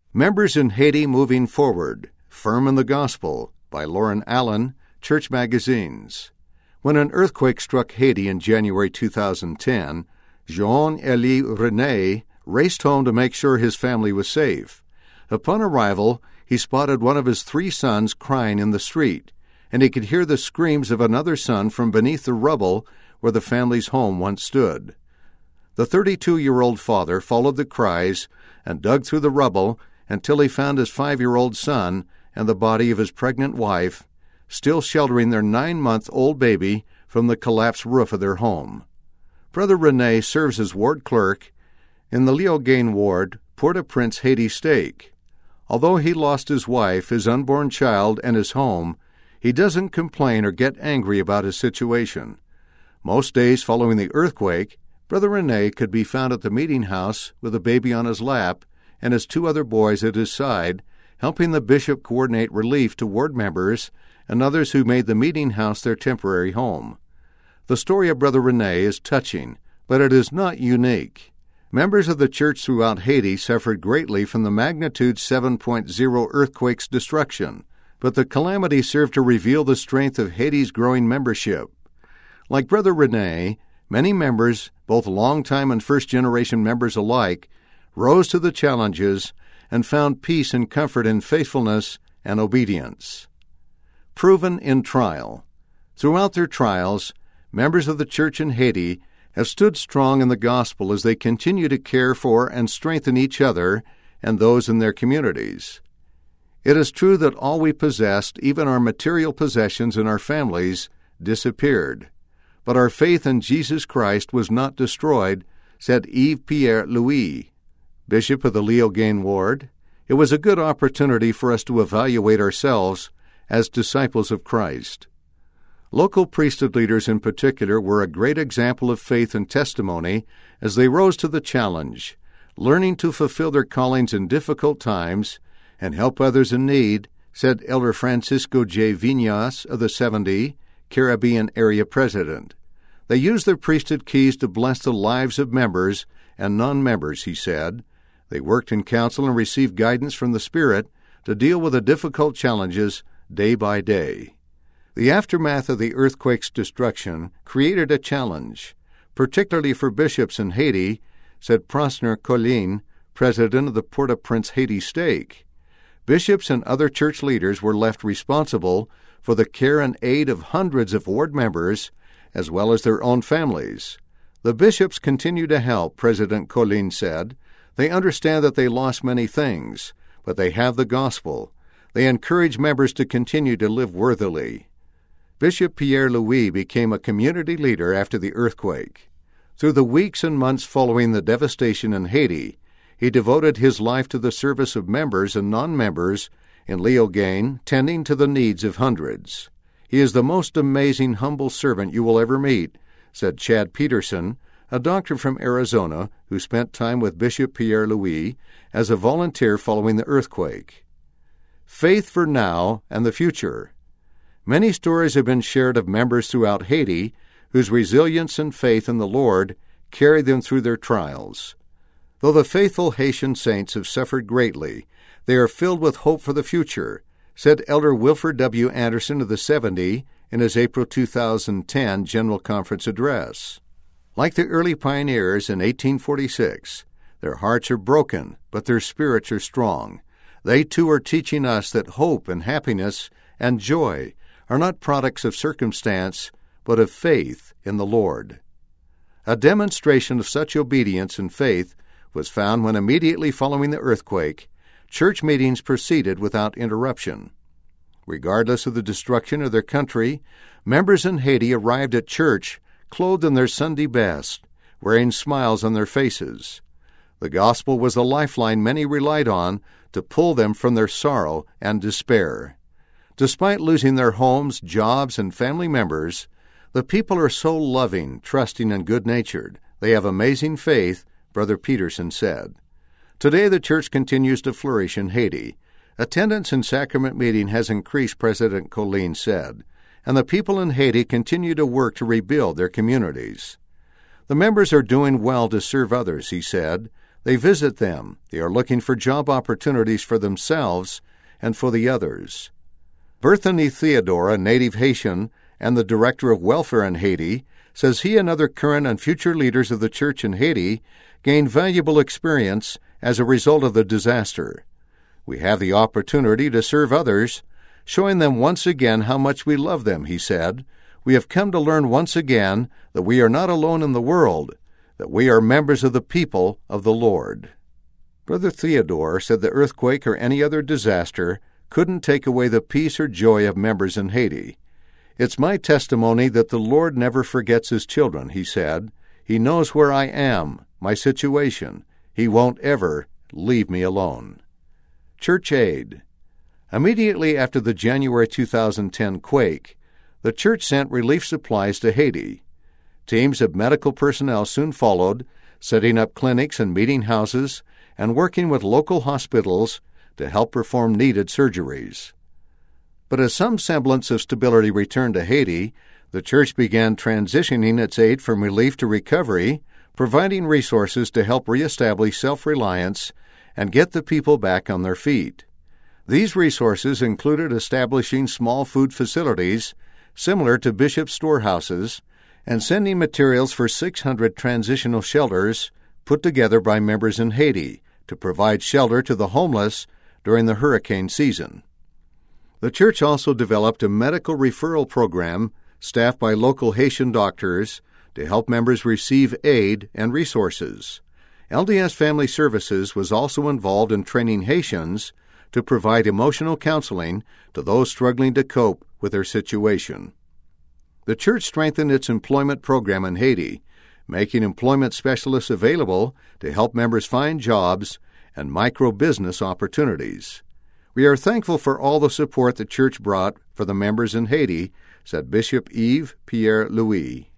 Members in Haiti Moving Forward, Firm in the Gospel, by Lauren Allen, Church Magazines. When an earthquake struck Haiti in January 2010, Jean-Élie René raced home to make sure his family was safe. Upon arrival, he spotted one of his 3 sons crying in the street, and he could hear the screams of another son from beneath the rubble where the family's home once stood. The 32-year-old father followed the cries and dug through the rubble until he found his 5-year-old son and the body of his pregnant wife, still sheltering their 9-month-old baby from the collapsed roof of their home. Brother René serves as ward clerk in the Léogâne ward, Port-au-Prince, Haiti Stake. Although he lost his wife, his unborn child, and his home, he doesn't complain or get angry about his situation. Most days following the earthquake, Brother René could be found at the meeting house with a baby on his lap and his 2 other boys at his side, helping the bishop coordinate relief to ward members and others who made the meeting house their temporary home. The story of Brother René is touching, but it is not unique. Members of the church throughout Haiti suffered greatly from the magnitude 7.0 earthquake's destruction, but the calamity served to reveal the strength of Haiti's growing membership. Like Brother René, many members, both long-time and first-generation members alike, rose to the challenges and found peace and comfort in faithfulness and obedience. Proven in trial. Throughout their trials, members of the church in Haiti have stood strong in the gospel as they continue to care for and strengthen each other and those in their communities. It is true that all we possessed, even our material possessions and our families, disappeared. But our faith in Jesus Christ was not destroyed, said Yves Pierre Louis, Bishop of the Léogâne ward. It was a good opportunity for us to evaluate ourselves as disciples of Christ. Local priesthood leaders in particular were a great example of faith and testimony as they rose to the challenge, learning to fulfill their callings in difficult times and help others in need, said Elder Francisco J. Viñas of the 70, Caribbean Area President. They used their priesthood keys to bless the lives of members and non-members, he said. They worked in counsel and received guidance from the Spirit to deal with the difficult challenges day by day. The aftermath of the earthquake's destruction created a challenge, particularly for bishops in Haiti, said Prosper Colin, president of the Port-au-Prince Haiti Stake. Bishops and other church leaders were left responsible for the care and aid of hundreds of ward members, as well as their own families. The bishops continue to help, President Colin said. They understand that they lost many things, but they have the gospel. They encourage members to continue to live worthily. Bishop Pierre Louis became a community leader after the earthquake. Through the weeks and months following the devastation in Haiti, he devoted his life to the service of members and non-members in Léogâne, tending to the needs of hundreds. He is the most amazing, humble servant you will ever meet, said Chad Peterson, a doctor from Arizona who spent time with Bishop Pierre Louis as a volunteer following the earthquake. Faith for now and the future. Many stories have been shared of members throughout Haiti whose resilience and faith in the Lord carried them through their trials. Though the faithful Haitian saints have suffered greatly, they are filled with hope for the future, said Elder Wilford W. Anderson of the 70 in his April 2010 General Conference address. Like the early pioneers in 1846, their hearts are broken, but their spirits are strong. They too are teaching us that hope and happiness and joy are not products of circumstance, but of faith in the Lord. A demonstration of such obedience and faith was found when immediately following the earthquake, church meetings proceeded without interruption. Regardless of the destruction of their country, members in Haiti arrived at church clothed in their Sunday best, wearing smiles on their faces. The gospel was the lifeline many relied on to pull them from their sorrow and despair. Despite losing their homes, jobs, and family members, the people are so loving, trusting, and good-natured. They have amazing faith, Brother Peterson said. Today the church continues to flourish in Haiti. Attendance in sacrament meeting has increased, President Colin said, and the people in Haiti continue to work to rebuild their communities. The members are doing well to serve others, he said. They visit them. They are looking for job opportunities for themselves and for the others. Berthany Theodore, a native Haitian and the director of welfare in Haiti, says he and other current and future leaders of the church in Haiti gained valuable experience as a result of the disaster. We have the opportunity to serve others, showing them once again how much we love them, he said. We have come to learn once again that we are not alone in the world, that we are members of the people of the Lord. Brother Theodore said the earthquake or any other disaster couldn't take away the peace or joy of members in Haiti. It's my testimony that the Lord never forgets His children, he said. He knows where I am, my situation. He won't ever leave me alone. Church aid. Immediately after the January 2010 quake, the church sent relief supplies to Haiti. Teams of medical personnel soon followed, setting up clinics and meeting houses and working with local hospitals to help perform needed surgeries. But as some semblance of stability returned to Haiti, the church began transitioning its aid from relief to recovery, providing resources to help reestablish self-reliance and get the people back on their feet. These resources included establishing small food facilities similar to Bishop's storehouses and sending materials for 600 transitional shelters put together by members in Haiti to provide shelter to the homeless during the hurricane season. The church also developed a medical referral program staffed by local Haitian doctors to help members receive aid and resources. LDS Family Services was also involved in training Haitians to provide emotional counseling to those struggling to cope with their situation. The church strengthened its employment program in Haiti, making employment specialists available to help members find jobs and micro-business opportunities. We are thankful for all the support the church brought for the members in Haiti, said Bishop Yves Pierre Louis.